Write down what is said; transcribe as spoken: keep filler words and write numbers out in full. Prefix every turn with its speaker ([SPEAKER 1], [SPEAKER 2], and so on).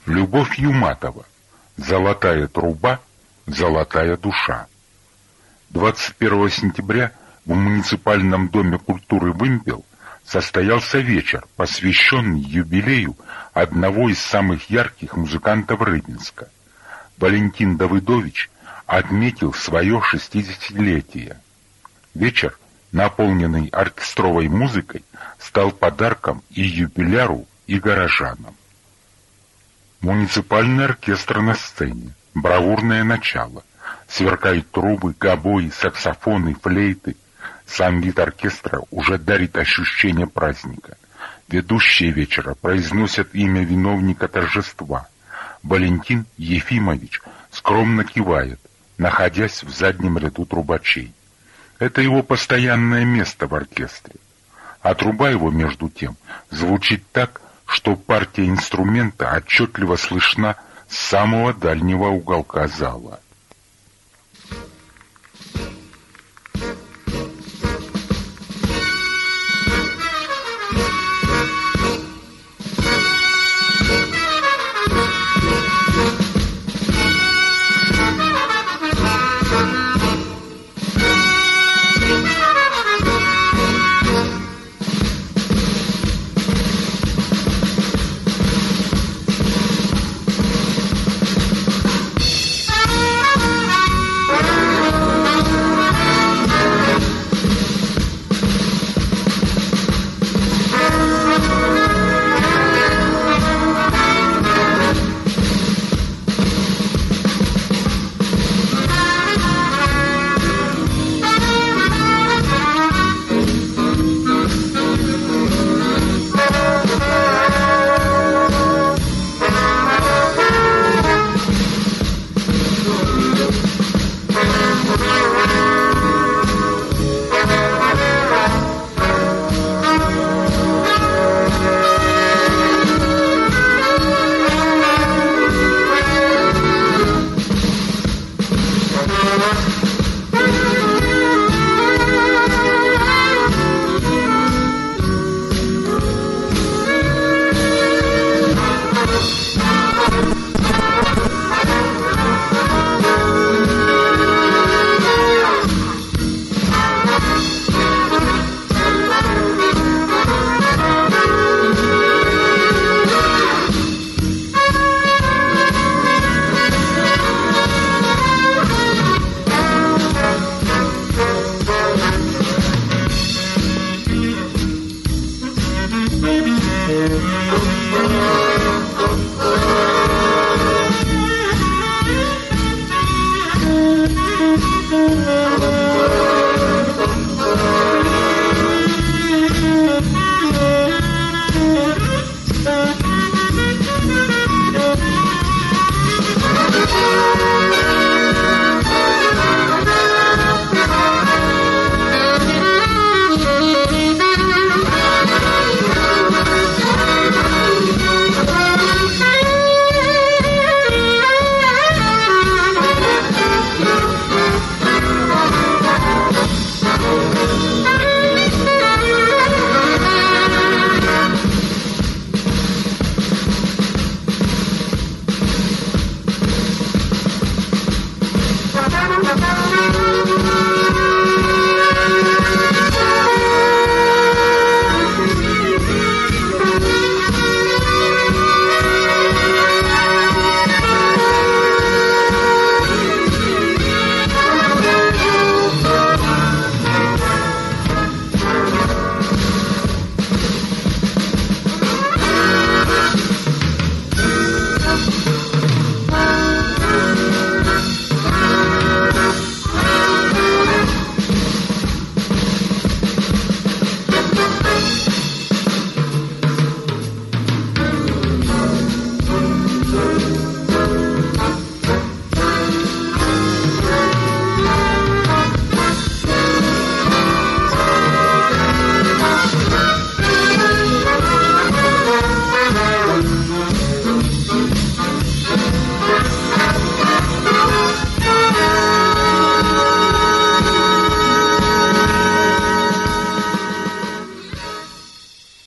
[SPEAKER 1] Любовь Юматова. Золотая труба, золотая душа. двадцать первого сентября в муниципальном доме культуры «Вымпел» состоялся вечер, посвященный юбилею одного из самых ярких музыкантов Рыбинска. Валентин Давыдович отметил свое шестидесятилетие. Вечер, наполненный оркестровой музыкой, стал подарком и юбиляру, и горожанам. Муниципальный оркестр на сцене. Бравурное начало. Сверкают трубы, гобои, саксофоны, флейты. Сам вид оркестра уже дарит ощущение праздника. Ведущие вечера произносят имя виновника торжества. Валентин Ефимович скромно кивает, находясь в заднем ряду трубачей. Это его постоянное место в оркестре. А труба его, между тем, звучит так, что партия инструмента отчетливо слышна с самого дальнего уголка зала.